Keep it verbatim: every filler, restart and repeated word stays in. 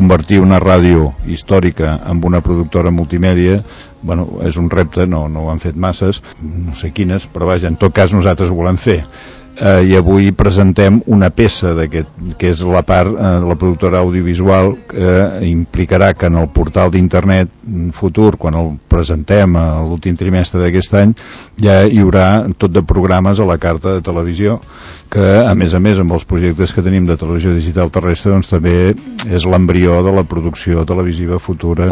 convertir una ràdio històrica en una productora multimèdia, bueno, és un repte, no, no ho han fet masses, no sé quines, però vaja, en tot cas nosaltres ho volem fer. Eh, i avui presentem una peça d'aquest, que és la part, eh, la productora audiovisual, que implicarà que en el portal d'internet futur, quan el presentem a l'últim trimestre d'aquest any, ja hi haurà tot de programes a la carta de televisió, que a més a més amb els projectes que tenim de televisió digital terrestre, doncs també és l'embrió de la producció televisiva futura